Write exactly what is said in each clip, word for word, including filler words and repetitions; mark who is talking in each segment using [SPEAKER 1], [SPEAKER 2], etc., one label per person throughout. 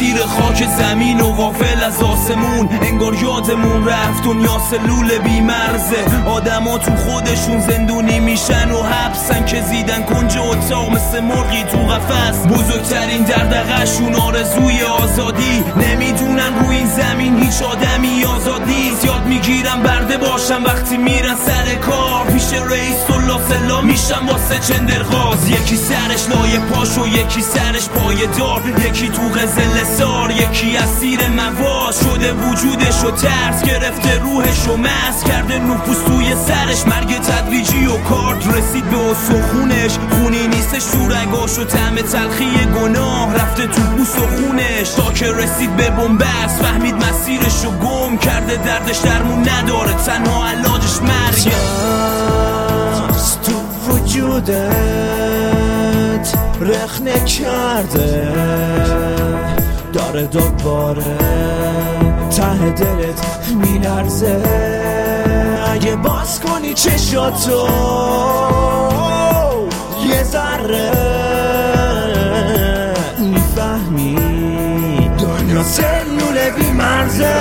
[SPEAKER 1] زیر خاک زمین و غافل از آسمون. انگار یادمون رفت دنیا سلول بیمرزه، آدما تو خودشون زندونی میشن و حبسن که زیدن کنج اتاق مثل مرغی تو قفس. بزرگترین دغدغه‌شون آرزوی آزادی، نمیدونن رو این زمین هیچ آدمی آزاد نیست. یاد میگیرن برده باشن وقتی میرن سر کار، پیش رئیس الله سلا میشن واسه چندرغاز. یکی سرش لای پاش و یکی سرش پای دار، یکی تو قزل سار، یکی اسیر مواد شده. وجودش و ترس گرفته روحش و مست کرده نفوس توی سرش. مرگ تدریجی و کارت رسید به استخونش، خونی نیستش تو رگاش و طعم تلخی گناه رفته تو پوست و خونش. تا که رسید به بنبست فهمید مسیرش رو گم کرده، دردش درمون نداره تنها علاجش مرگه.
[SPEAKER 2] ترس تو وجودت رخنه کرده، داره دوباره ته دلت میلرزه. اگه باز کنی چشاتو یه ذره میفهمی دنیا سلول بیمرزه.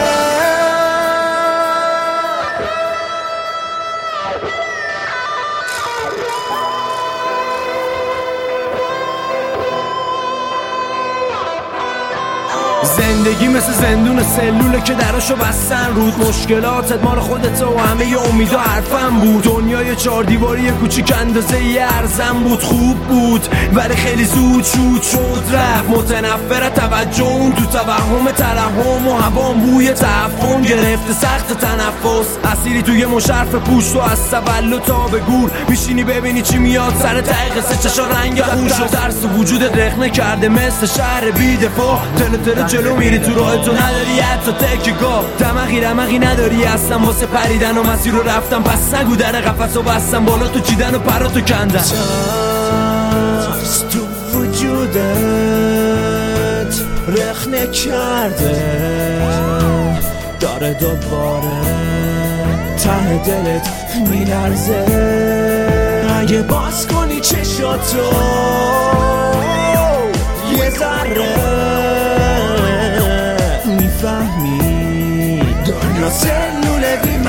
[SPEAKER 3] زندگی مثل زندون سلوله که دراشو بستن رود. مشکلاتت مال خودت و همه ی امیدا حرفم بود. دنیای چهار دیواری کوچیک اندازه یه ارزم بود. خوب بود ولی خیلی زود شود شد رفت. متنفر توجه اون تو توهم ترحم و هوام بوی تعفن گرفته سخت تنفس. اسیری توی مشرف پوشت و از تولد تا به گور میشینی ببینی چی میاد سر ته قصه. چشا رنگ خوش و ترس وجودت رخنه کرده مثل شهر بیدفاع. تله تله جلو میری تو راه تو نداری حتی تکیگاه. دمقی رمقی نداری اصلا واسه پریدن و مسیر رو رفتم. پس نگو در قفس و بستم بالا تو چیدن و پراتو کندن.
[SPEAKER 2] ترس تو وجودت رخنه کرده، داره دوباره ته دلت میلرزه. اگه باز کنی چشاتو یه ذره میفهمی دنیا سلول